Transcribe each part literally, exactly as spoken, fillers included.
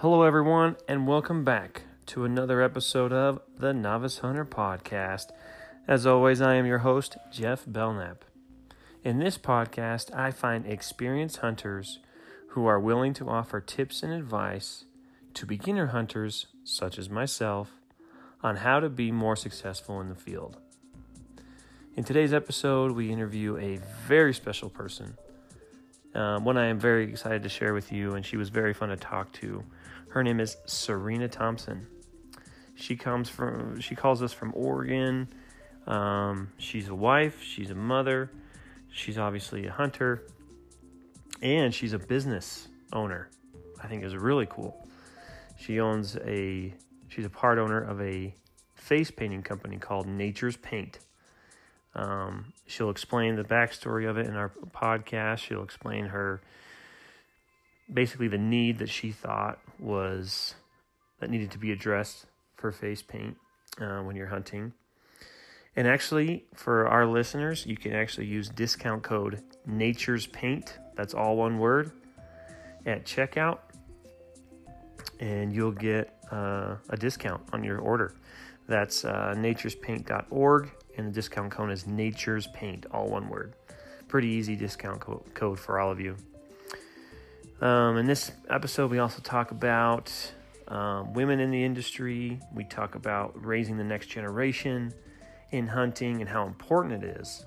Hello, everyone, and welcome back to another episode of the Novice Hunter Podcast. As always, I am your host, Jeff Belknap. In this podcast, I find experienced hunters who are willing to offer tips and advice to beginner hunters, such as myself, on how to be more successful in the field. In today's episode, we interview a very special person, um, one I am very excited to share with you, and she was very fun to talk to. Her name is Serena Thompson. She comes from, she calls us from Oregon. Um, she's a wife, she's a mother, she's obviously a hunter, and she's a business owner. I think is really cool. She owns a, she's a part owner of a face painting company called Nature's Paint. Um, she'll explain the backstory of it in our podcast. She'll explain her, basically the need that she thought was, that needed to be addressed for face paint uh, when you're hunting. And actually, for our listeners, you can actually use discount code Nature's Paint, that's all one word, at checkout, and you'll get uh, a discount on your order. That's uh, natures paint dot org, and the discount code is Nature's Paint, all one word. Pretty easy discount co- code for all of you. Um, in this episode, we also talk about um, women in the industry. We talk about raising the next generation in hunting and how important it is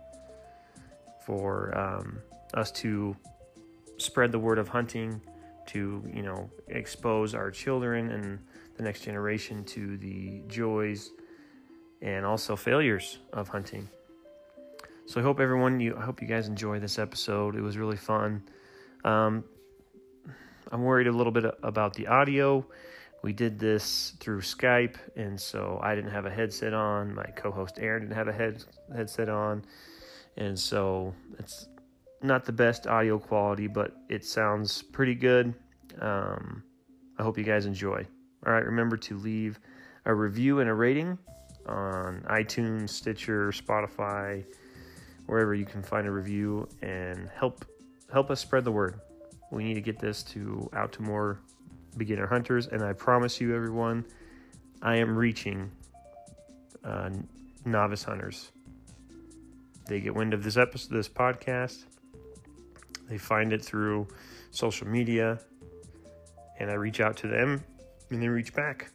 for um, us to spread the word of hunting, to, you know, expose our children and the next generation to the joys and also failures of hunting. So I hope everyone, you, I hope you guys enjoy this episode. It was really fun. Um, I'm worried a little bit about the audio. We did this through Skype, and so I didn't have a headset on. My co-host Aaron didn't have a head headset on, and so it's not the best audio quality, but it sounds pretty good. Um, I hope you guys enjoy. All right, remember to leave a review and a rating on iTunes, Stitcher, Spotify, wherever you can find a review, and help help us spread the word. We need to get this to out to more beginner hunters, and I promise you, everyone, I am reaching uh, novice hunters. They get wind of this episode, this podcast. They find it through social media, and I reach out to them, and they reach back.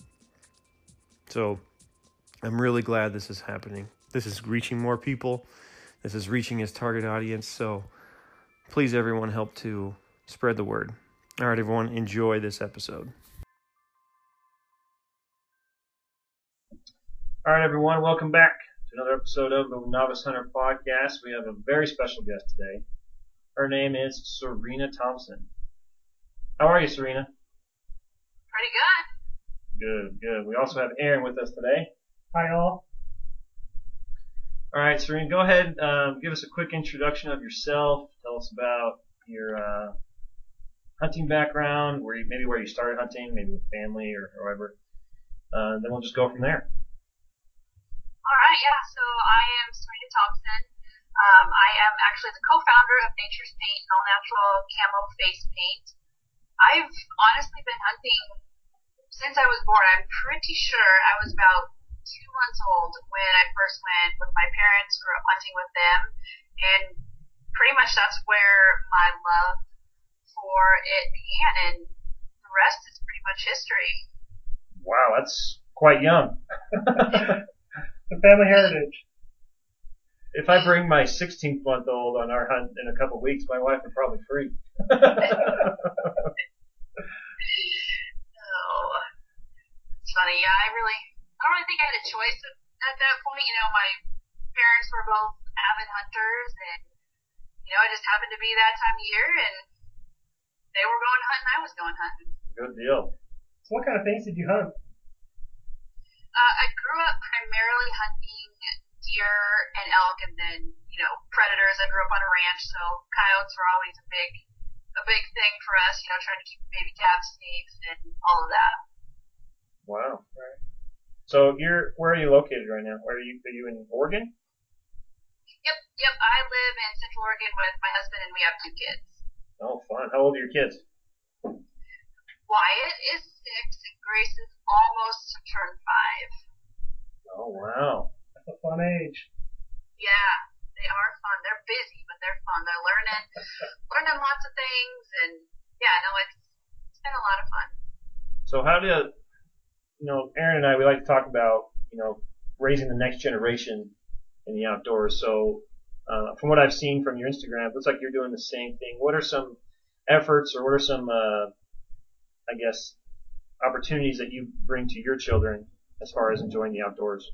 So I'm really glad this is happening. This is reaching more people. This is reaching its target audience. So please, everyone, help to spread the word. All right, everyone, enjoy this episode. All right, everyone, welcome back to another episode of the Novice Hunter Podcast. We have a very special guest today. Her name is Serena Thompson. How are you, Serena? Pretty good. Good, good. We also have Aaron with us today. Hi, all. All right, Serena, go ahead. Um, give us a quick introduction of yourself. Tell us about your uh, hunting background, where you, maybe where you started hunting, maybe with family or however. Uh, then we'll just go from there. All right, yeah. So I am Serena Thompson. Um, I am actually the co-founder of Nature's Paint, all natural camo face paint. I've honestly been hunting since I was born. I'm pretty sure I was about two months old when I first went with my parents, grew up hunting with them, and pretty much that's where my love for it began, and the rest is pretty much history. Wow, that's quite young. The family heritage. If I bring my sixteen-month-old on our hunt in a couple of weeks, my wife would probably freak. No. It's funny. Yeah, I really, I don't really think I had a choice at, at that point. You know, my parents were both avid hunters, and, you know, it just happened to be that time of year, and they were going hunting, I was going hunting. Good deal. So what kind of things did you hunt? Uh, I grew up primarily hunting deer and elk, and then, you know, predators. I grew up on a ranch, so coyotes were always a big, a big thing for us, you know, trying to keep the baby calves safe and all of that. Wow. Right. So you're, where are you located right now? Where are you, are you in Oregon? Yep, yep. I live in Central Oregon with my husband, and we have two kids. Oh, fun. How old are your kids? Wyatt is six and Grace is almost to turn five. Oh, wow. That's a fun age. Yeah, they are fun. They're busy, but they're fun. They're learning, learning lots of things, and yeah, no, it's it's been a lot of fun. So how do, you know, Aaron and I, we like to talk about, you know, raising the next generation in the outdoors. So uh, from what I've seen from your Instagram, it looks like you're doing the same thing. What are some efforts or what are some, uh, I guess, opportunities that you bring to your children as far as enjoying the outdoors?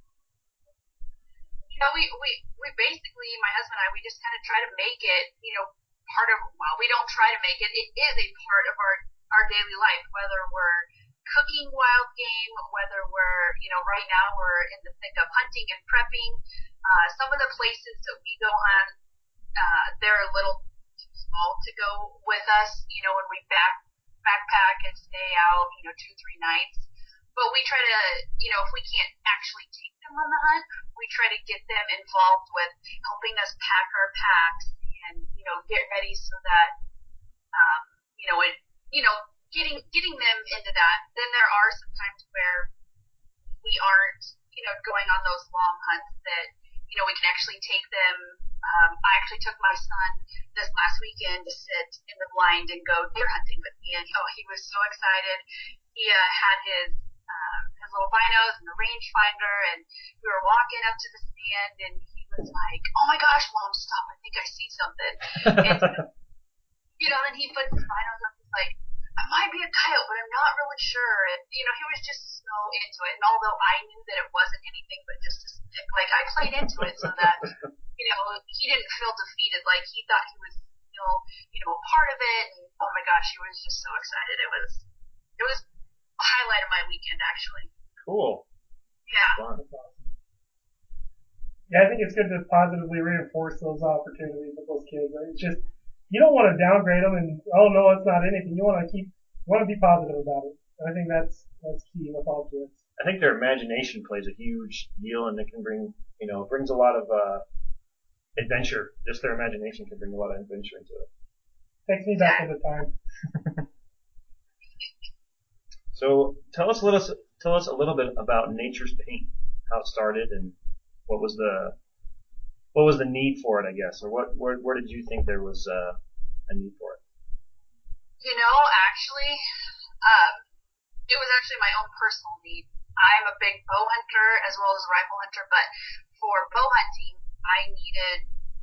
You know, we, we, we basically, my husband and I, we just kind of try to make it, you know, part of, well, we don't try to make it, it is a part of our, our daily life, whether we're cooking wild game, whether we're, you know, right now we're in the thick of hunting and prepping. Uh, some of the places that we go on, uh, they're a little too small to go with us, you know, when we back, backpack and stay out, you know, two, three nights. But we try to, you know, if we can't actually take them on the hunt, we try to get them involved with helping us pack our packs and, you know, get ready so that, um, you know, it, you know, getting, getting them into that. Then there are some times where we aren't, you know, going on those long hunts that, you know, we can actually take them. Um, I actually took my son this last weekend to sit in the blind and go deer hunting with me, and oh, he was so excited. He uh, had his uh, his little binos and the rangefinder, and we were walking up to the stand, and he was like, "Oh my gosh, Mom, stop! I think I see something." And you know, then he puts his binos up. He's like, "I might be a coyote, but I'm not really sure." And you know, he was just so into it. And although I knew that it wasn't anything but just a stick, like I played into it so that, you know, he didn't feel defeated. Like he thought he was still, you know, a part of it. And oh my gosh, he was just so excited. It was, it was a highlight of my weekend, actually. Cool. Yeah. Fun. Yeah, I think it's good to positively reinforce those opportunities with those kids. It's just, you don't want to downgrade them and, oh no, it's not anything. You want to keep, you want to be positive about it. I think that's, that's key with all kids. I think their imagination plays a huge deal, and it can bring, you know, brings a lot of uh, adventure. Just their imagination can bring a lot of adventure into it. Takes me back in the time. So tell us a little, tell us a little bit about Nature's Paint, how it started, and what was the, what was the need for it, I guess, or what, where, where did you think there was uh, a need for it? You know, actually, um, it was actually my own personal need. I'm a big bow hunter as well as a rifle hunter, but for bow hunting, I needed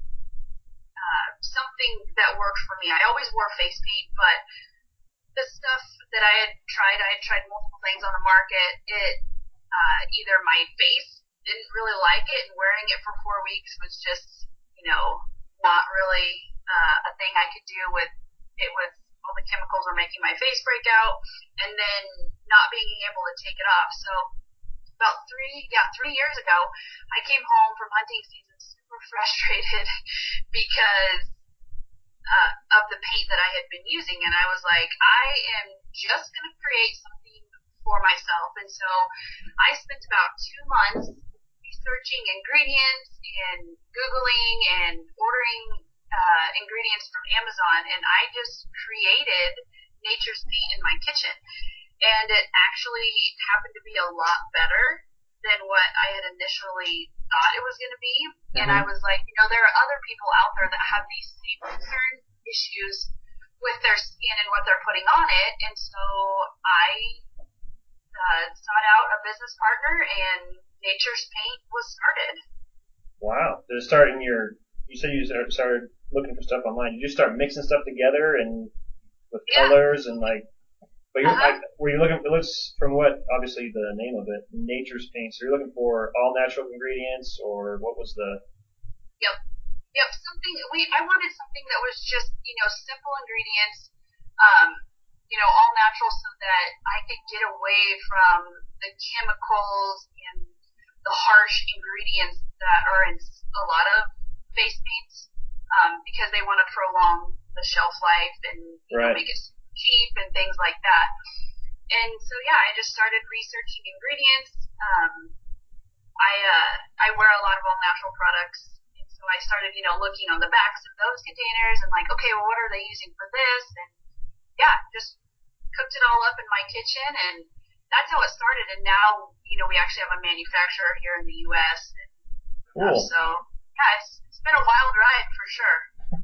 uh, something that worked for me. I always wore face paint, but the stuff that I had tried, I had tried multiple things on the market. It, uh, either my face didn't really like it, and wearing it for four weeks was just, you know, not really uh, a thing I could do with it. Was all the chemicals were making my face break out, and then not being able to take it off. So about three, yeah, three years ago, I came home from hunting season super frustrated because uh, of the paint that I had been using, and I was like, I am just going to create something for myself. And so I spent about two months researching ingredients and Googling and ordering uh, ingredients from Amazon, and I just created Nature's Paint in my kitchen. And it actually happened to be a lot better than what I had initially thought it was going to be. Mm-hmm. And I was like, you know, there are other people out there that have these same concern issues with their skin and what they're putting on it. And so I uh, sought out a business partner, and Nature's Paint was started. Wow. Did it start in your, you said you started looking for stuff online. Did you start mixing stuff together and with yeah. colors and like, but you're, uh-huh. like, were you looking, it looks from what, obviously the name of it, Nature's Paint, so you're looking for all natural ingredients, or what was the? Yep. Yep. Something, we, I wanted something that was just, you know, simple ingredients, um, you know, all natural, so that I could get away from the chemicals and the harsh ingredients that are in a lot of face paints, um, because they want to prolong the shelf life and, you right. know, make it cheap and things like that. And so yeah, I just started researching ingredients. Um, I uh, I wear a lot of all natural products, and so I started, you know, looking on the backs of those containers and like, okay, well, what are they using for this? And yeah, just cooked it it all up in my kitchen, and that's how it started. And now, you know, we actually have a manufacturer here in the U S And, cool. Uh, so, yeah, it's, it's been a wild ride for sure.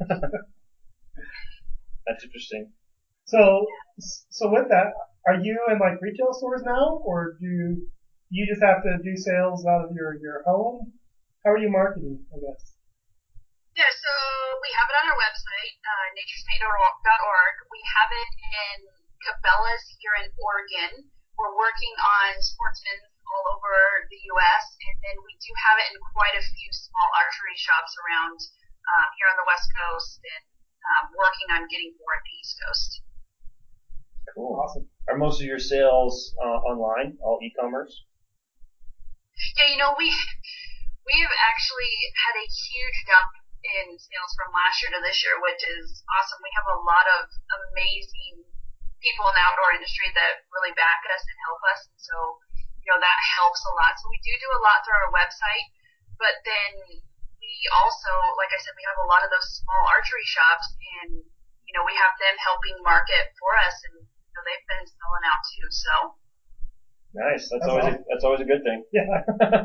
That's interesting. So, so with that, are you in like retail stores now, or do you just have to do sales out of your, your home? How are you marketing, I guess? Yeah, so we have it on our website, uh, nature's paint dot org. We have it in Cabela's here in Oregon. We're working on Sportsman's all over the U S, and then we do have it in quite a few small archery shops around um, here on the West Coast, and um, working on getting more at the East Coast. Cool. Awesome. Are most of your sales uh, online, all e-commerce? Yeah, you know, we we have actually had a huge jump in sales from last year to this year, which is awesome. We have a lot of amazing people in the outdoor industry that really back us and help us, and so, you know, that helps a lot. So we do do a lot through our website, but then we also, like I said, we have a lot of those small archery shops, and, you know, we have them helping market for us, and, you know, they've been selling out too, so. Nice. That's, That's always awesome. a, that's always a good thing. Yeah.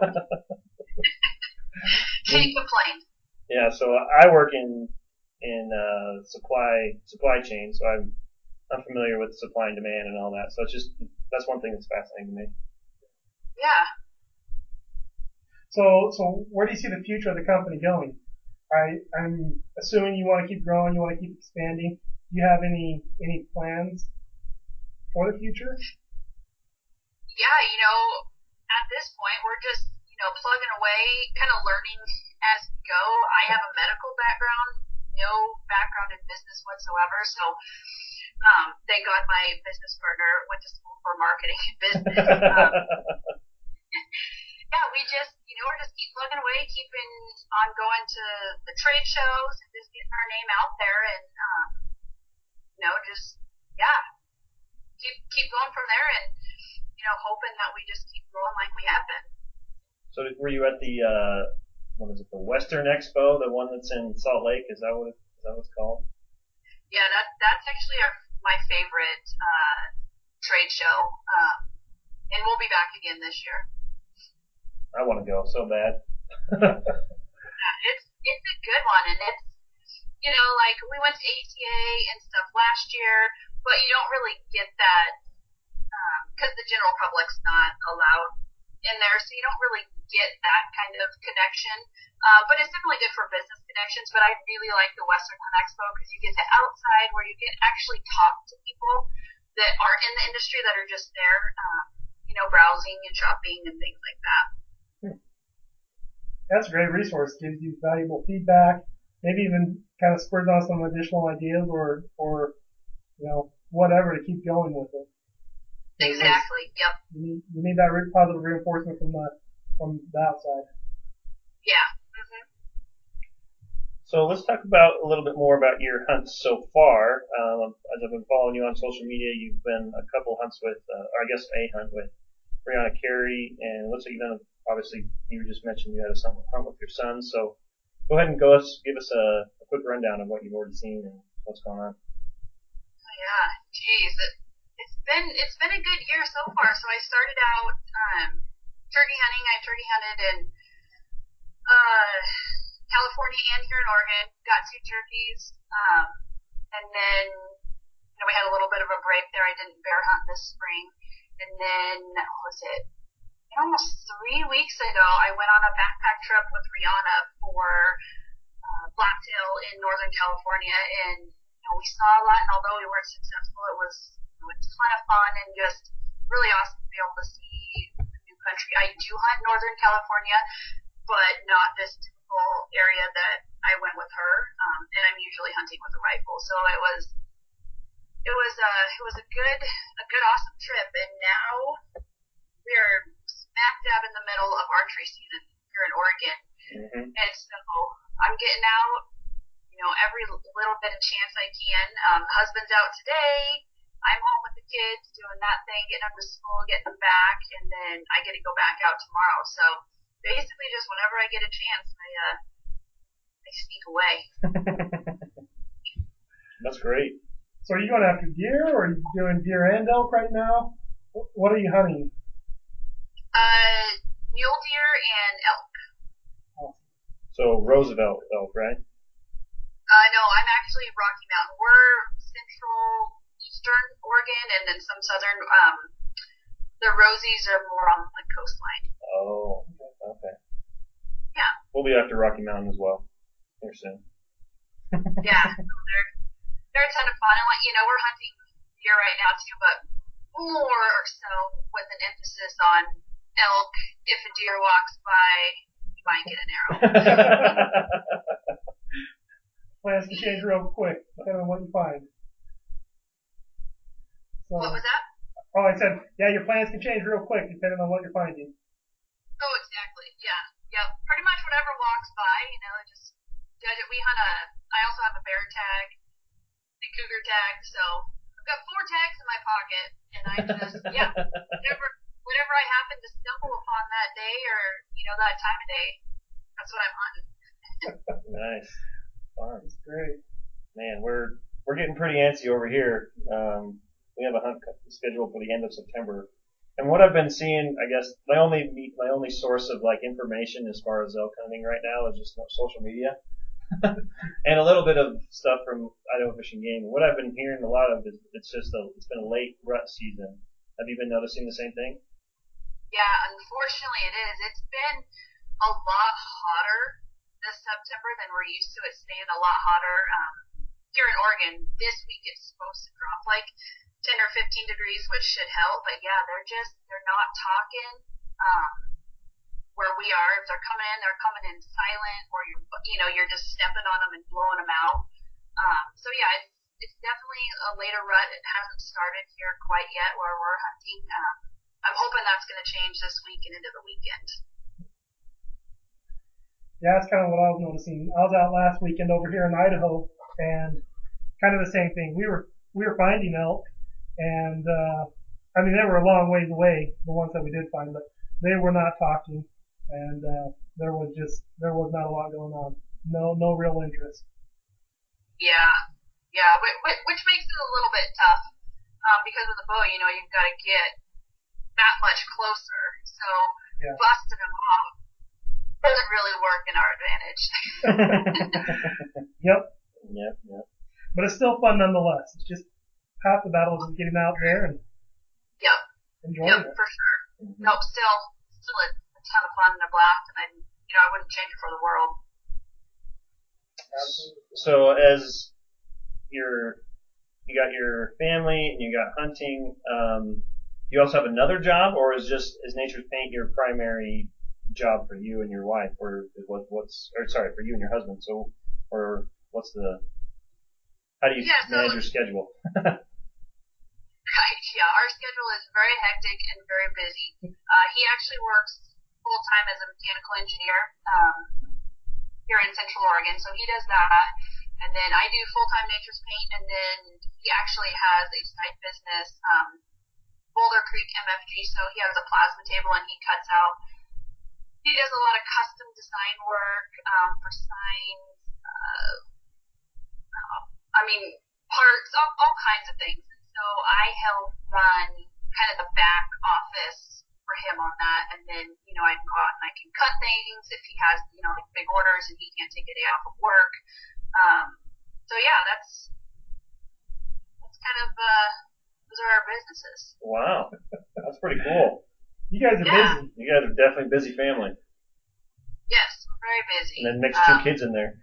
Can't complain. Yeah, so I work in in uh, supply supply chain, so I'm I'm familiar with supply and demand and all that. So it's just that's one thing that's fascinating to me. Yeah. So, so where do you see the future of the company going? I, I'm assuming you want to keep growing, you want to keep expanding. Do you have any any plans for the future? Yeah, you know, at this point, we're just, you know, plugging away, kind of learning as we go. I have a medical background, no background in business whatsoever, so um, thank God my business partner went to school for marketing and business. Um, yeah, we just, you know, we're just keep plugging away, keeping on going to the trade shows, and just getting our name out there, and, um, you know, just, yeah, keep keep going from there, and, you know, hoping that we just keep growing like we have been. So were you at the uh, what is it, the Western Expo, the one that's in Salt Lake? Is that what is that what it's called? Yeah, that that's actually our, my favorite uh, trade show, um, and we'll be back again this year. I want to go so bad. Yeah, it's it's a good one, and it's, you know, like we went to A T A and stuff last year, but you don't really get that because um, the general public's not allowed in there, so you don't really get that kind of connection. Uh, but it's definitely good for business connections. But I really like the Western Hunt Expo because you get to outside where you can actually talk to people that aren't in the industry that are just there, um, you know, browsing and shopping and things like that. That's a great resource. Gives you valuable feedback. Maybe even kind of spurs on some additional ideas or, or, you know, whatever to keep going with it. So Exactly. Yep. You need, you need that re- positive reinforcement from the from the outside. Yeah. Mm-hmm. So let's talk about a little bit more about your hunts so far. Um, as I've been following you on social media, you've been a couple hunts with, uh, or I guess a hunt with Brianna Carey, and it looks like you've done, obviously, you just mentioned you had a hunt with your son. So go ahead and go us, give us a, a quick rundown of what you've already seen and what's going on. Yeah. Geez. It, it's been it's been a good year so far. So I started out um, turkey hunting. I turkey hunted in uh, California and here in Oregon. Got two turkeys, um, and then you know we had a little bit of a break there. I didn't bear hunt this spring, and then what was it? Almost three weeks ago, I went on a backpack trip with Rihanna for uh, blacktail in Northern California, and you know, we saw a lot. And although we weren't successful, it was you know, a ton of fun and just really awesome to be able to see the new country. I do hunt Northern California, but not this typical area that I went with her. Um, and I'm usually hunting with a rifle, so it was it was uh, it was a good a good awesome trip. And now we are smack dab in the middle of archery season here in Oregon. Mm-hmm. And so I'm getting out, you know, every little bit of chance I can. Um, husband's out today. I'm home with the kids doing that thing, getting them to school, getting them back, and then I get to go back out tomorrow. So basically just whenever I get a chance, I, uh, I sneak away. That's great. So are you going after deer, or are you doing deer and elk right now? What are you hunting? Uh, mule deer and elk. So Roosevelt elk, right? Uh, no, I'm actually Rocky Mountain. We're central eastern Oregon, and then some southern. Um, the Rosies are more on the coastline. Oh, okay. Yeah. We'll be after Rocky Mountain as well here soon. Yeah, they're they're a ton of fun, and like you know, we're hunting deer right now too, but more so with an emphasis on elk. If a deer walks by, you might get an arrow. Plans can change real quick, depending on what you find. So, What was that? oh, I said, yeah, your plans can change real quick, depending on what you're finding. Oh, exactly. Yeah. Yep. Pretty much whatever walks by, you know, just judge it. We hunt a, I also have a bear tag, a cougar tag, so I've got four tags in my pocket, and I just, yeah, whatever, whatever I happen to stumble upon that day or, you know, that time of day, that's what I'm hunting. Nice. Fun. That's great. Man, we're, we're getting pretty antsy over here. Um, we have a hunt scheduled for the end of September. And what I've been seeing, I guess, my only my only source of like information as far as elk hunting right now is just social media, and a little bit of stuff from Idaho Fish and Game. What I've been hearing a lot of is it's just a it's been a late rut season. Have you been noticing the same thing? Yeah, unfortunately it is. It's been a lot hotter this September than we're used to. It's staying a lot hotter. Um, here in Oregon, this week it's supposed to drop like ten or fifteen degrees, which should help. But yeah, they're just, they're not talking, um, where we are. If they're coming in, they're coming in silent, or you're, you know, you're just stepping on them and blowing them out. Um, so yeah, it's, it's definitely a later rut. It hasn't started here quite yet where we're hunting. Um, I'm hoping that's going to change this week and into the weekend. Yeah, that's kind of what I was noticing. I was out last weekend over here in Idaho, and kind of the same thing. We were we were finding elk. And, uh, I mean, they were a long ways away, the ones that we did find, but they were not talking. And, uh, there was just, there was not a lot going on. No, no real interest. Yeah. Yeah. Which, which makes it a little bit tough. Um, because with the bow, you know, you've got to get that much closer. So, Yeah. busting them off doesn't really work in our advantage. Yep. Yep, yep. But it's still fun nonetheless. It's just, half the battle is getting out there and Yep. enjoying Yep, it. for sure. Mm-hmm. Nope, still, still a, a ton of fun and a blast, and I, you know, I wouldn't change it for the world. Absolutely. So as your you got your family and you got hunting, um, you also have another job, or is just is Nature's Paint your primary job for you and your wife, or is what what's or sorry for you and your husband? So, or what's the how do you Yeah, so- manage your schedule? Right, yeah, our schedule is very hectic and very busy. Uh, he actually works full time as a mechanical engineer um, here in Central Oregon, so he does that. And then I do full time Nature's Paint, and then he actually has a side business, um, Boulder Creek M F G. So he has a plasma table, and he cuts out. He does a lot of custom design work um, for signs. Uh, I mean, parts, all, all kinds of things. So I help run kind of the back office for him on that, and then, you know, I can go out and I can cut things if he has, you know, like big orders and he can't take a day off of work. Um, so yeah, that's, that's kind of, uh, those are our businesses. Wow, that's pretty cool. You guys are Yeah. busy. You guys are definitely a busy family. Yes, we're very busy. And then mix two Um, kids in there.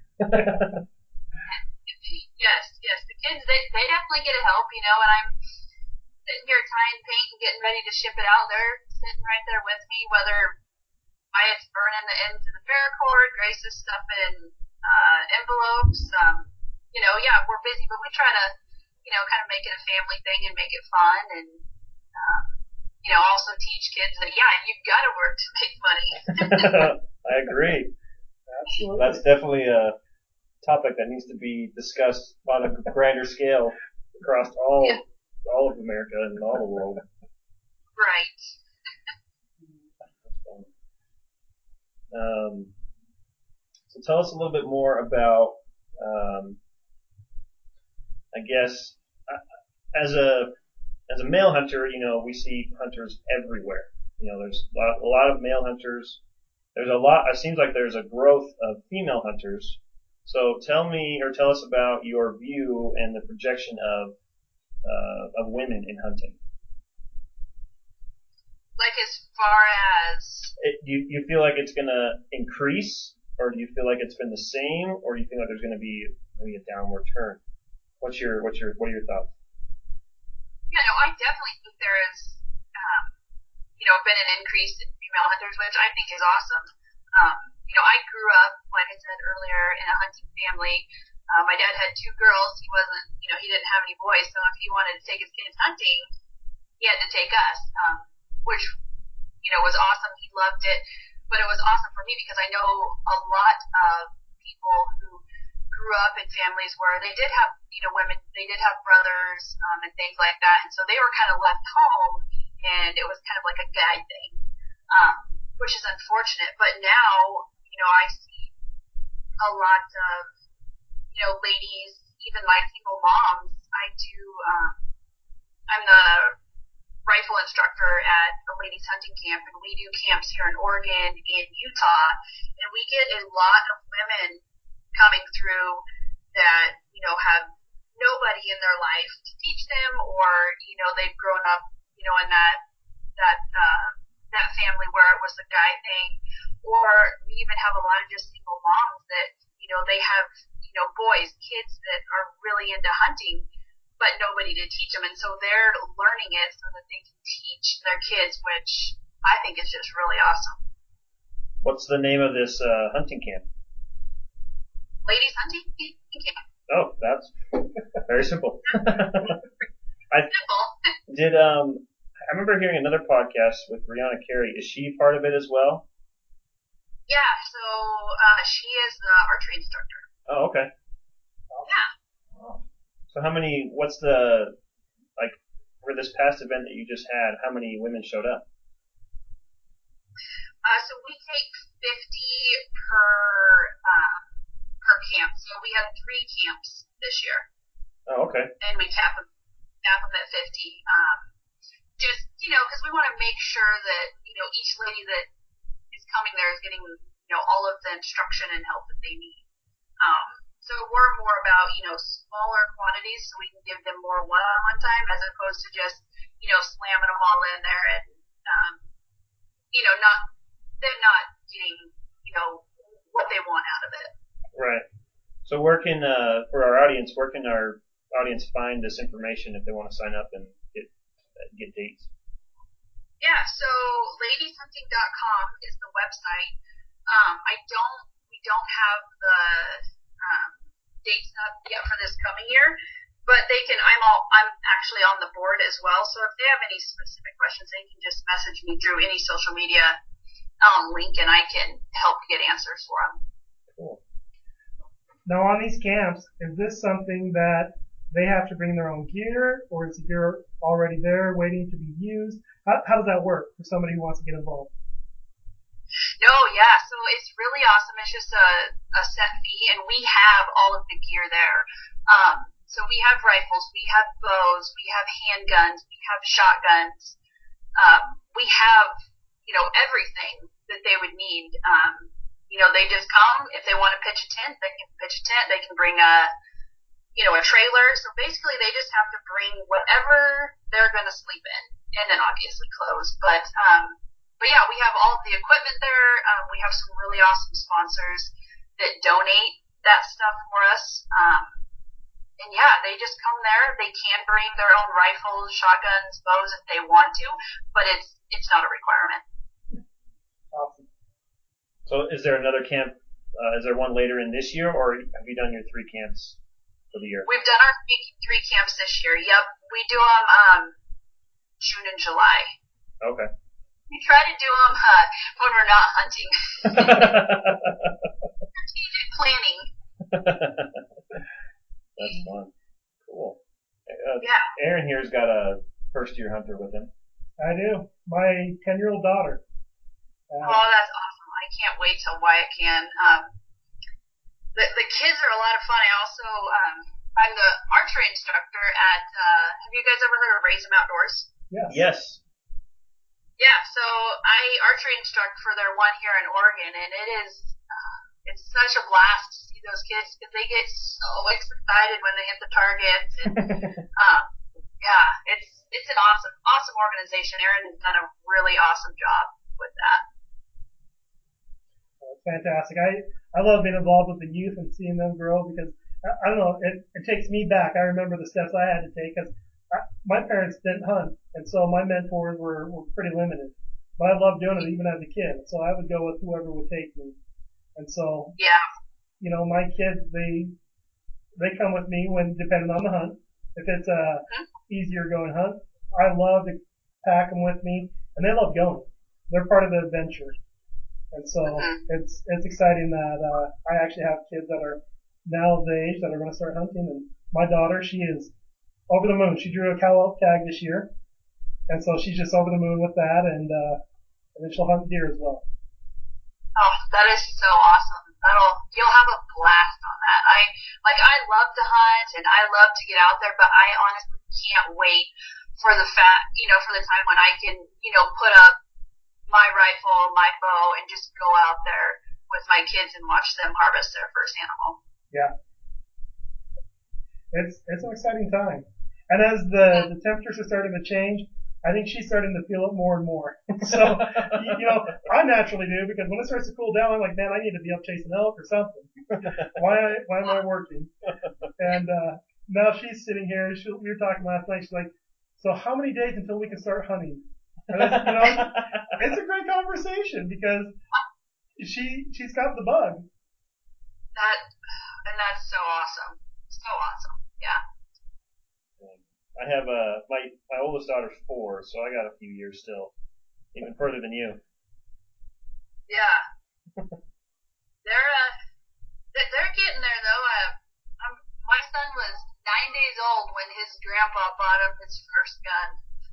Yes, yes. The kids, they, they definitely get a help, you know, and I'm sitting here tying paint and getting ready to ship it out. They're sitting right there with me, whether Wyatt's burning the ends of the paracord, Grace is stuffing uh, envelopes. Um, you know, yeah, we're busy, but we try to, you know, kind of make it a family thing and make it fun, and, um, you know, also teach kids that, yeah, you've got to work to make money. I agree. Absolutely. That's definitely a topic that needs to be discussed on a grander scale across all Yeah. all of America and all the world. Right. Um, so tell us a little bit more about, um, I guess, as a as a male hunter, you know, we see hunters everywhere. You know, there's a lot, a lot of male hunters. There's a lot. It seems like there's a growth of female hunters. So tell me, or tell us about your view and the projection of uh, of women in hunting. Like as far as It, do you, you feel like it's going to increase, or do you feel like it's been the same, or do you feel like there's going to be maybe a downward turn? What's your what's your what are your thoughts? Yeah, no, I definitely think there is, um, you know, been an increase in female hunters, which I think is awesome. Um, you know, I grew up, like I said earlier, in a hunting family. Uh, my dad had two girls. He wasn't, you know, he didn't have any boys, so if he wanted to take his kids hunting, he had to take us, um, which, you know, was awesome. He loved it, but it was awesome for me because I know a lot of people who grew up in families where they did have, you know, women, they did have brothers, um, and things like that, and so they were kind of left home, and it was kind of like a gag thing, um, which is unfortunate. But now, you know, I see a lot of, you know, ladies, even my single moms. I do, um, I'm the rifle instructor at a ladies hunting camp, and we do camps here in Oregon and Utah, and we get a lot of women coming through that, you know, have nobody in their life to teach them, or, you know, they've grown up, you know, in that, that, uh, that family where it was a guy thing, or we even have a lot of just single moms that, you know, they have, you know, boys, kids that are really into hunting, but nobody to teach them, and so they're learning it so that they can teach their kids, which I think is just really awesome. What's the name of this uh, hunting camp? Ladies hunting camp. Oh, that's very simple. I Simple. did. Um, I remember hearing another podcast with Brianna Carey. Is she part of it as well? Yeah, so uh, she is the archery instructor. Oh, okay. Yeah. Wow. So how many? What's the like for this past event that you just had? How many women showed up? Uh, so we take fifty per uh, per camp. So we had three camps this year, Oh, okay. and we cap them, cap them at fifty. Um, just you know, because we want to make sure that you know each lady that is coming there is getting you know all of the instruction and help that they need. Um, so we're more about you know smaller quantities, so we can give them more one-on-one time as opposed to just you know slamming them all in there and um, you know not them not getting you know what they want out of it. Right. So where can uh, for our audience, where can our audience find this information if they want to sign up and get get dates? Yeah, so ladies hunting dot com is the website. Um, I don't, we don't have the um, dates up yet for this coming year, but they can. I'm all, I'm actually on the board as well. So if they have any specific questions, they can just message me through any social media um, link, and I can help get answers for them. Cool. Now, on these camps, is this something that they have to bring their own gear, or is the gear already there waiting to be used? How, how does that work for somebody who wants to get involved? No, yeah, so it's really awesome. It's just a, a set fee, and we have all of the gear there. Um, so we have rifles, we have bows, we have handguns, we have shotguns. Um, we have, you know, everything that they would need. Um, you know, they just come. If they want to pitch a tent, they can pitch a tent. They can bring a, you know, a trailer. So basically, they just have to bring whatever they're going to sleep in, and then obviously clothes. But, um, but yeah, we have all of the equipment there. Um, we have some really awesome sponsors that donate that stuff for us. Um, and yeah, they just come there. They can bring their own rifles, shotguns, bows if they want to, but it's it's not a requirement. Awesome. So is there another camp? Uh, is there one later in this year, or have you done your three camps for the year? We've done our three, three camps this year. Yep, we do them um, June and July. Okay. We try to do them uh, when we're not hunting. Strategic planning. That's fun. Cool. Uh, Yeah. Aaron here's got a first year hunter with him. I do. My ten-year-old daughter. Uh, Oh, that's awesome. I can't wait till Wyatt can. Um, the, the kids are a lot of fun. I also, um, I'm the archery instructor at, uh, have you guys ever heard of Raise 'em Outdoors? Yes. Yes. Yeah, so I archery instruct for their one here in Oregon, and it is, uh, it's such a blast to see those kids because they get so excited when they hit the targets. And, um, yeah, it's it's an awesome, awesome organization. Erin has done a really awesome job with that. That's fantastic. I, I love being involved with the youth and seeing them grow because, I, I don't know, it, it takes me back. I remember the steps I had to take because my parents didn't hunt, and so my mentors were, were pretty limited. But I loved doing it even as a kid, so I would go with whoever would take me. And so, Yeah. you know, my kids, they they come with me when depending on the hunt. If it's a easier going hunt, I love to pack them with me, and they love going. They're part of the adventure. And so it's it's exciting that uh, I actually have kids that are now the age that are going to start hunting. And my daughter, she is over the moon. She drew a cow elk tag this year, and so she's just over the moon with that. And uh, and then she'll hunt deer as well. Oh, that is so awesome. That'll, you'll have a blast on that. I, like, I love to hunt and I love to get out there, but I honestly can't wait for the fact, you know, for the time when I can, you know, put up my rifle, my bow, and just go out there with my kids and watch them harvest their first animal. Yeah. It's, it's an exciting time. And as the, the temperatures are starting to change, I think she's starting to feel it more and more. So, you know, I naturally do because when it starts to cool down, I'm like, man, I need to be up chasing elk or something. Why, why am I working? And, uh, now she's sitting here. She, we were talking last night. She's like, so how many days until we can start hunting? And I said, you know, it's a great conversation because she, she's got the bug. That, and that's so awesome. So awesome. Yeah. I have uh my my oldest daughter's four, so I got a few years still, even further than you. Yeah, they're uh they're getting there though. Uh, I'm, my son was nine days old when his grandpa bought him his first gun.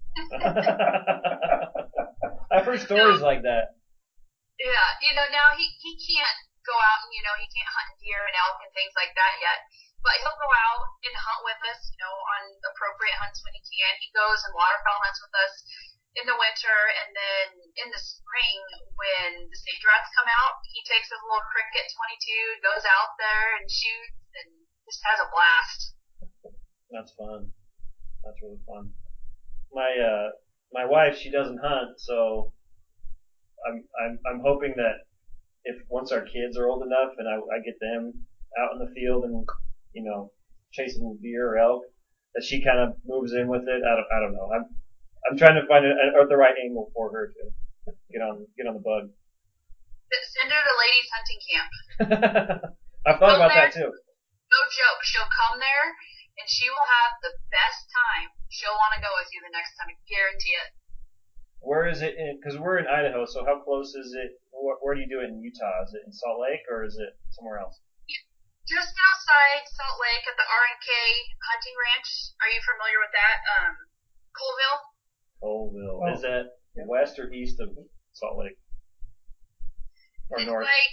I've heard stories like that. Yeah, you know now he he can't go out and you know he can't hunt deer and elk and things like that yet. But he'll go out and hunt with us, you know, on appropriate hunts when he can. He goes and waterfowl hunts with us in the winter, and then in the spring when the sage rats come out, he takes his little Cricket twenty-two, goes out there and shoots, and just has a blast. That's fun. That's really fun. My uh, my wife, she doesn't hunt, so I'm I'm I'm hoping that if once our kids are old enough and I, I get them out in the field and you know, chasing deer or elk, that she kind of moves in with it. I don't, I don't know. I'm, I'm trying to find a, a, the right angle for her to get on, get on the bug. Send her to ladies hunting camp. I've thought Come about there, that too. No joke. She'll come there and she will have the best time. She'll want to go with you the next time. I guarantee it. Where is it in, cause we're in Idaho, so how close is it, where, where do you do it in Utah? Is it in Salt Lake or is it somewhere else? Just outside Salt Lake at the R and K Hunting Ranch. Are you familiar with that? Um, Colville? Colville. Oh. Is that west or east of Salt Lake? Or It's north? like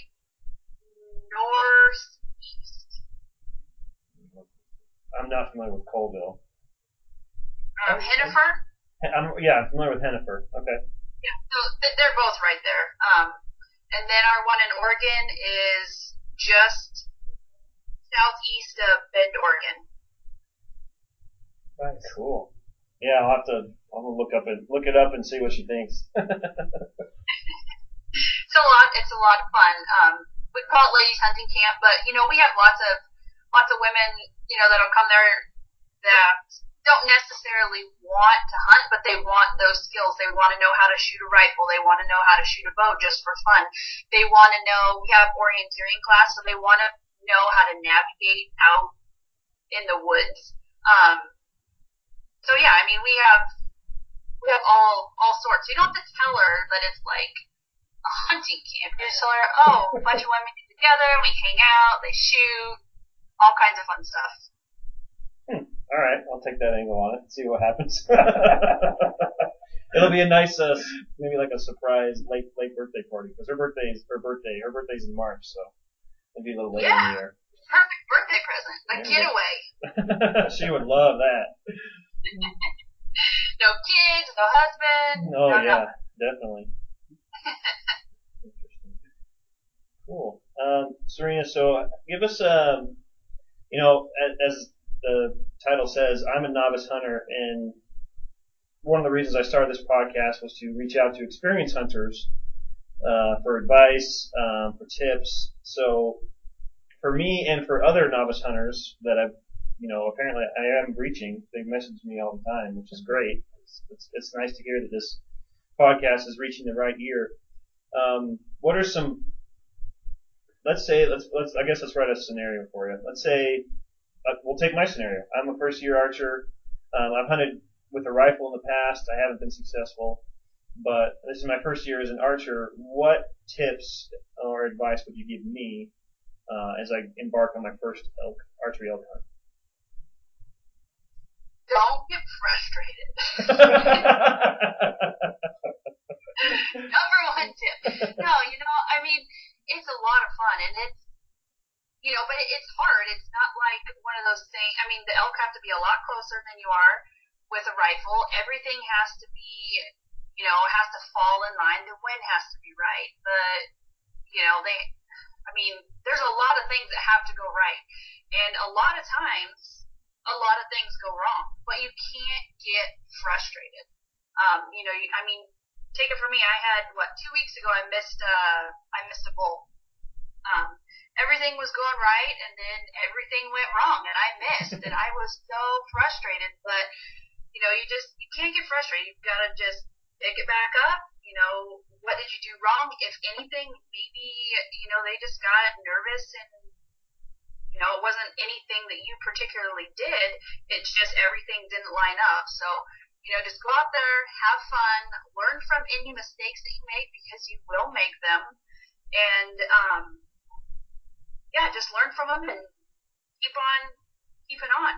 northeast. I'm not familiar with Colville. Um, Hennifer? I'm, yeah, I'm familiar with Hennifer. Okay. Yeah, so th- they're both right there. Um, and then our one in Oregon is just southeast of Bend, Oregon. Nice. Cool. Yeah, I'll have to. I'm gonna look up and look it up and see what she thinks. It's a lot. It's a lot of fun. Um, we call it ladies hunting camp, but you know we have lots of lots of women, you know, that'll come there that don't necessarily want to hunt, but they want those skills. They want to know how to shoot a rifle. They want to know how to shoot a bow just for fun. They want to know. We have orienteering class, so they want to know how to navigate out in the woods. Um, so yeah, I mean, we have, we have all, all sorts. You don't have to tell her that it's like a hunting camp. You just tell her, oh, a bunch of women get together, we hang out, they shoot, all kinds of fun stuff. Hmm. All right, I'll take that angle on it. See what happens. It'll be a nice, uh, maybe like a surprise late, late birthday party because her birthday's her birthday. Her birthday's in March, so. It'd be a little later yeah. in the year. perfect birthday present. A Yeah. getaway. She would love that. No kids, no husband. Oh no yeah, nothing. definitely. Interesting. Cool. Um, Serena, so give us, um, you know, as, as the title says, I'm a novice hunter, and one of the reasons I started this podcast was to reach out to experienced hunters uh, for advice, um, for tips. So for me and for other novice hunters that I've, you know, apparently I am reaching, they message me all the time, which is great. It's, it's, it's nice to hear that this podcast is reaching the right ear. Um, what are some, let's say, let's, let's, I guess let's write a scenario for you. Let's say, uh, we'll take my scenario. I'm a first year archer. Um, I've hunted with a rifle in the past. I haven't been successful, but this is my first year as an archer. What tips or advice would you give me, uh, as I embark on my first elk, archery elk hunt? Don't get frustrated. Number one tip. No, you know, I mean, it's a lot of fun, and it's, you know, but it's hard. It's not like one of those things. I mean, the elk have to be a lot closer than you are with a rifle. Everything has to be, you know, has to fall in line. The wind has to be right. The, you know, they, I mean, there's a lot of things that have to go right. And a lot of times, a lot of things go wrong, but you can't get frustrated. Um, you know, you, I mean, take it from me. I had, what, two weeks ago I missed, uh, I missed a bull. Um, everything was going right, and then everything went wrong, and I missed, and I was so frustrated, but, you know, you just, you can't get frustrated. You've got to just pick it back up. You know, what did you do wrong? If anything, maybe, you know, they just got nervous, and, you know, it wasn't anything that you particularly did. It's just everything didn't line up. So, you know, just go out there, have fun, learn from any mistakes that you make, because you will make them. And, um, yeah, just learn from them and keep on keeping on.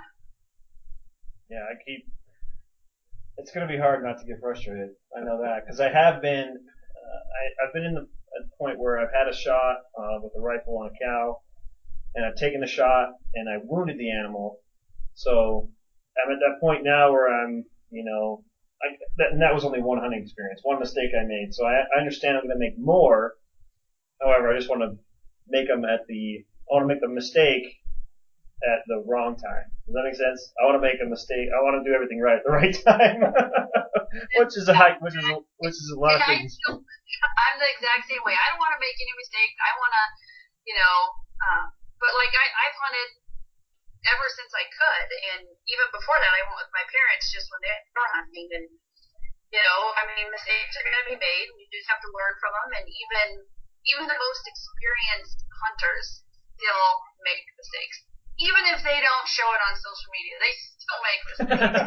Yeah, I keep, it's going to be hard not to get frustrated. I know that, because I have been, uh, I, I've been in the at the point where I've had a shot uh, with a rifle on a cow, and I've taken the shot, and I wounded the animal. So I'm at that point now where I'm, you know, I, that, and that was only one hunting experience, one mistake I made. So I, I understand I'm going to make more. However, I just want to make them at the, I want to make the mistake at the wrong time. Does that make sense? I want to make a mistake. I want to do everything right at the right time, which is a high, which is a, which is a lot of things. I'm the exact same way. I don't want to make any mistakes. I want to, you know. Um, But, like, I, I've hunted ever since I could, and even before that, I went with my parents just when they were hunting, and, you know, I mean, mistakes are going to be made, and you just have to learn from them, and even, even the most experienced hunters still make mistakes. Even if they don't show it on social media, they still make mistakes.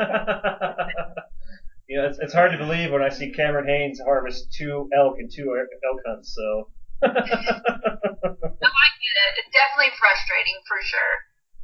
You know, it's, it's hard to believe when I see Cameron Haynes harvest two elk and two elk hunts, so. No, I get it. It's definitely frustrating, for sure.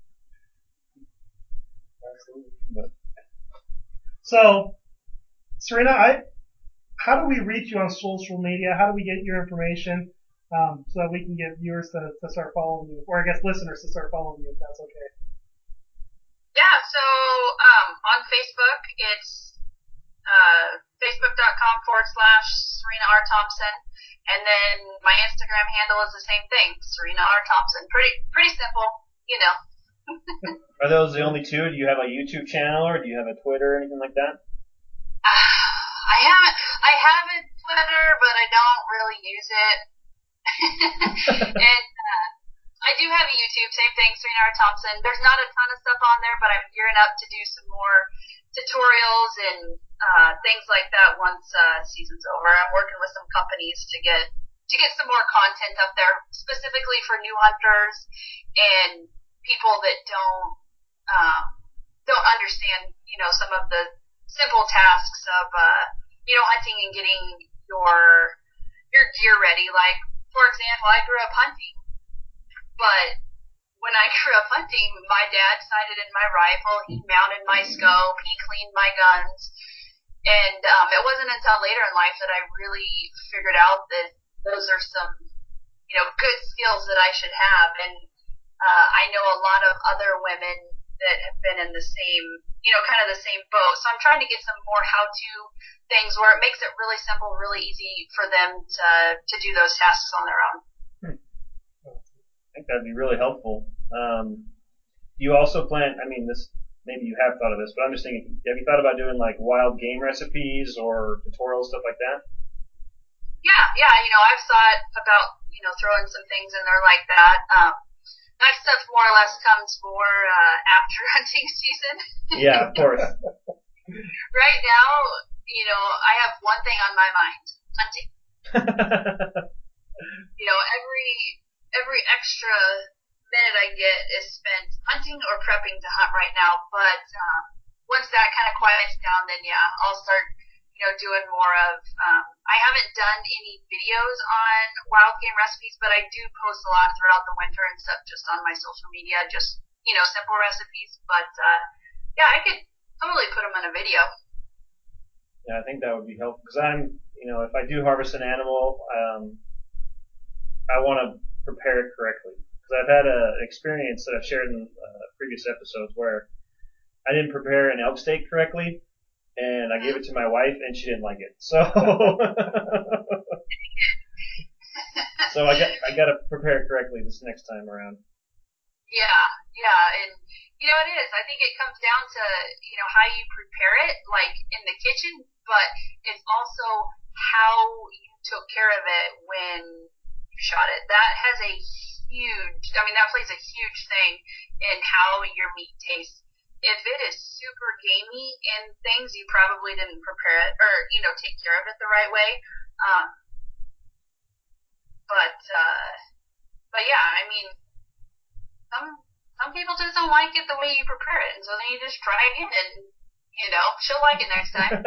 Absolutely. So, Serena, I, how do we reach you on social media? How do we get your information um, so that we can get viewers to, to start following you, or I guess listeners to start following you, if that's okay? Yeah, so um, on Facebook, it's uh, facebook.com forward slash Serena R. Thompson. And then my Instagram handle is the same thing, Serena R. Thompson. Pretty pretty simple, you know. Are those the only two? Do you have a YouTube channel, or do you have a Twitter or anything like that? Uh, I haven't I have a Twitter, but I don't really use it. And uh, I do have a YouTube, same thing, Serena R. Thompson. There's not a ton of stuff on there, but I'm gearing up to do some more tutorials and uh, things like that once uh, season's over. I'm working with some companies to get to get some more content up there, specifically for new hunters and people that don't um, don't understand, you know, some of the simple tasks of uh, you know, hunting and getting your your gear ready. Like, for example, I grew up hunting, but when I grew up hunting, my dad sighted in my rifle, he mounted my scope, he cleaned my guns, and um, it wasn't until later in life that I really figured out that those are some, you know, good skills that I should have. And uh, I know a lot of other women that have been in the same, you know, kind of the same boat. So I'm trying to get some more how-to things where it makes it really simple, really easy for them to to do those tasks on their own. I think that'd be really helpful. Um, do you also plan, I mean, this, maybe you have thought of this, but I'm just thinking, have you thought about doing like wild game recipes or tutorials, stuff like that? Yeah, yeah, you know, I've thought about, you know, throwing some things in there like that. Um, that stuff more or less comes more uh, after hunting season. Yeah, of course. Right now, you know, I have one thing on my mind, hunting. You know, every every extra minute I get is spent hunting or prepping to hunt right now. But um, once that kind of quiets down, then yeah, I'll start, you know, doing more of. Um, I haven't done any videos on wild game recipes, but I do post a lot throughout the winter and stuff just on my social media, just, you know, simple recipes. But uh, yeah, I could totally put them in a video. Yeah, I think that would be helpful because I'm, you know, if I do harvest an animal, um, I want to prepare it correctly. Because I've had a, an experience that I've shared in uh, previous episodes where I didn't prepare an elk steak correctly, and I gave it to my wife, and she didn't like it. So, so I got I got to prepare it correctly this next time around. Yeah, yeah, and you know it is. I think it comes down to, you know, how you prepare it, like in the kitchen, but it's also how you took care of it when you shot it. That has a huge, I mean, that plays a huge thing in how your meat tastes. If it is super gamey and things, you probably didn't prepare it or, you know, take care of it the right way. Um, but, uh, but yeah, I mean, some, some people just don't like it the way you prepare it. And so then you just try again and, you know, she'll like it next time.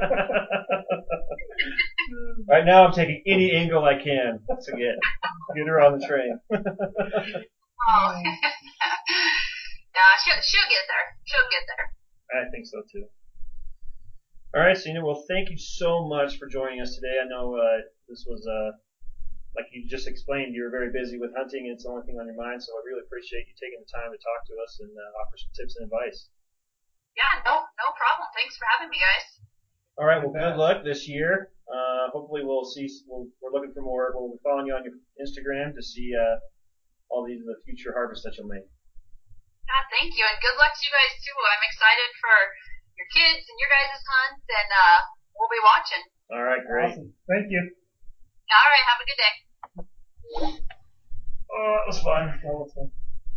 Right now I'm taking any angle I can to get, get her on the train. Oh. Yeah, she'll, she'll get there. She'll get there. I think so too. All right, Sina. Well, thank you so much for joining us today. I know uh, this was, uh, like you just explained, you were very busy with hunting, and it's the only thing on your mind. So I really appreciate you taking the time to talk to us and uh, offer some tips and advice. Yeah, no, no problem. Thanks for having me, guys. All right. Well, good luck this year. Uh, hopefully, we'll see. We'll, we're looking for more. We'll be following you on your Instagram to see uh, all these the future harvests that you'll make. Yeah, thank you, and good luck to you guys too. I'm excited for your kids and your guys' hunts, and uh, we'll be watching. All right, great. Awesome. Thank you. All right, have a good day. Oh, that was fun. That was fun.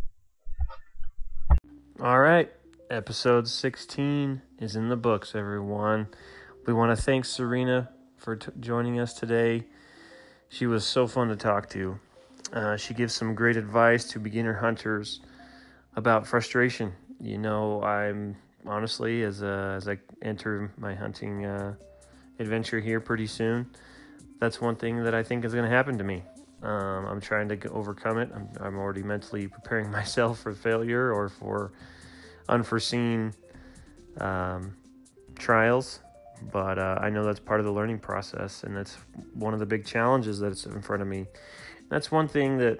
All right, episode sixteen is in the books, everyone. We want to thank Serena for t- joining us today. She was so fun to talk to. Uh, she gives some great advice to beginner hunters about frustration. You know, I'm honestly, as a, as I enter my hunting uh, adventure here pretty soon, that's one thing that I think is going to happen to me. Um, I'm trying to overcome it. I'm, I'm already mentally preparing myself for failure or for unforeseen um, trials. But uh, I know that's part of the learning process, and that's one of the big challenges that's in front of me. That's one thing that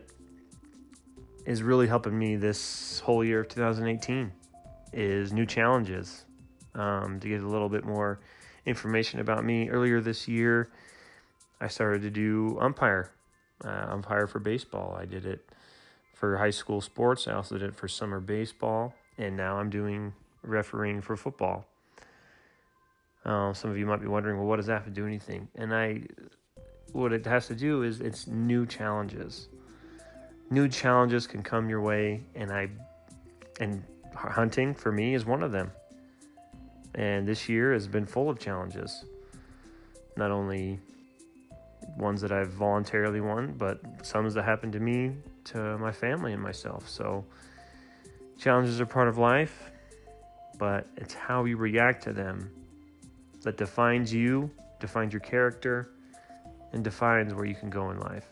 is really helping me this whole year of two thousand eighteen is new challenges. Um, to get a little bit more information about me, earlier this year, I started to do umpire, uh, umpire for baseball. I did it for high school sports. I also did it for summer baseball, and now I'm doing refereeing for football. Uh, some of you might be wondering, well, what does that have to do with anything? And I, what it has to do is it's new challenges. New challenges can come your way, and I, and hunting for me is one of them. And this year has been full of challenges. Not only ones that I've voluntarily won, but some that happened to me, to my family and myself. So challenges are part of life, but it's how you react to them that defines you, defines your character, and defines where you can go in life.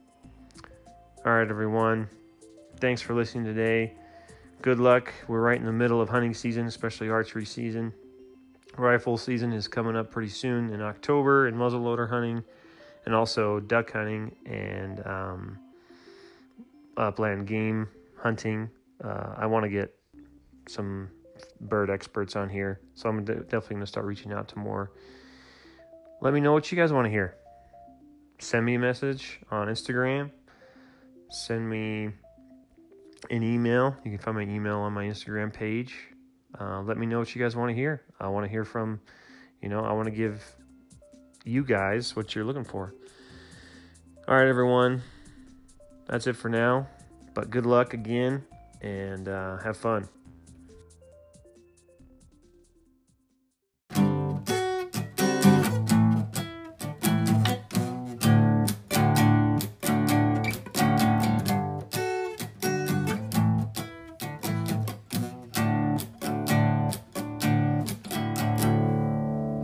All right, everyone. Thanks for listening today. Good luck. We're right in the middle of hunting season, especially archery season. Rifle season is coming up pretty soon in October, and muzzleloader hunting, and also duck hunting and um, upland game hunting. Uh, I want to get some bird experts on here, so I'm de- definitely going to start reaching out to more. Let me know what you guys want to hear. Send me a message on Instagram. Send me an email. You can find my email on my Instagram page. Uh, let me know what you guys want to hear. I want to hear from, you know, I want to give you guys what you're looking for. All right, everyone. That's it for now. But good luck again, and uh, have fun.